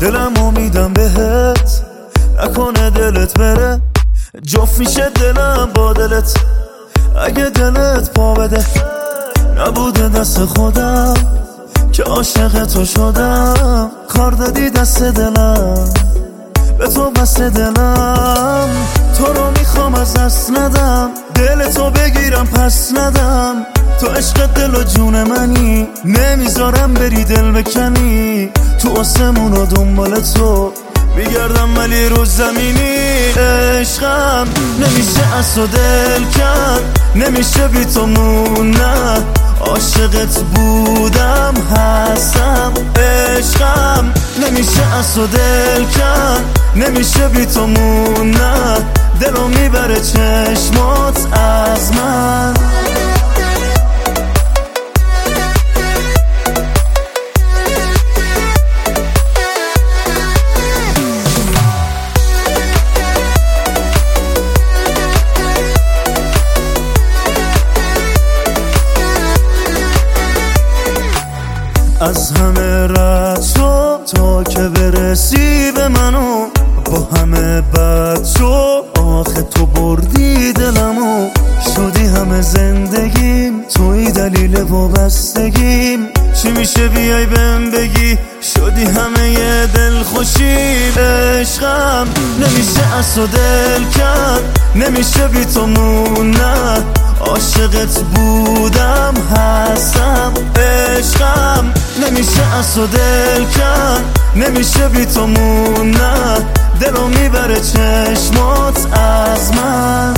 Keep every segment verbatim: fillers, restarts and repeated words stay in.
دلمو میدم بهت، نکنه دلت بره. جفت میشه دلم با دلت، اگه دلت پا بده. نبوده دست خودم که عاشق تو شدم، کار دادی دست دلم، به تو بست دلم. تو رو میخوام از دست ندم، دل تو بگیرم پس ندم. تو عشق دل و جون منی، نمیذارم بری دل بکنی. تو آسمون و دنبال تو میگردم ولی رو زمینی. عشقم نمیشه از تو دل کن، نمیشه بی تو موندن. عاشقت بودم هستم، عشقم نمیشه از تو دل کن، نمیشه بی تو موندن. دلو میبره چشمات از من. از همه رد شو تا که برسی به منو، با همه بد شو آخه تو بردی دلمو. شدی همه زندگیم، توی دلیل وابستگیم. چی میشه بیای بهم بگی، شدی همه یه دل خوشیم. عشقم نمیشه از تو دل کن، نمیشه بی تو موندن. عاشقت بودم هستم، عشقم نمیشه از تو دل کن، نمیشه بی تو موندن. دلو میبره چشمات از من.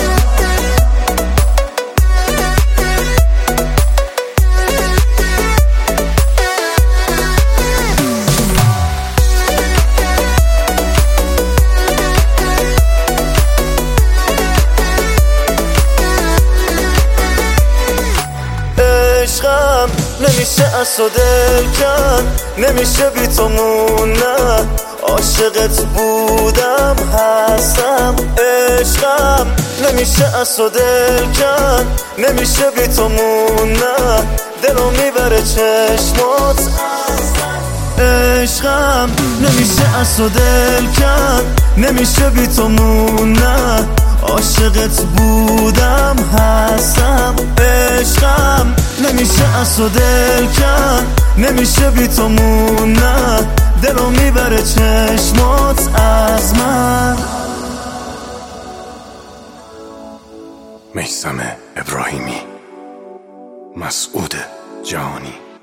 عشقم نمیشه از تو دل کن، نمیشه بی تو موندن. عاشقت بودم هستم، عشقم نمیشه از تو دل کن، نمیشه بی تو موندن. دلو میبره چشمات از من. عشقم نمیشه از تو دل کن، نمیشه بی تو موندن. عاشقت بودم هستم، عشقم نمیشه از تو دل کن، نمیشه بی تو موندن. دلو میبره چشمات از من. میثم ابراهیمی، مسعود جهانی.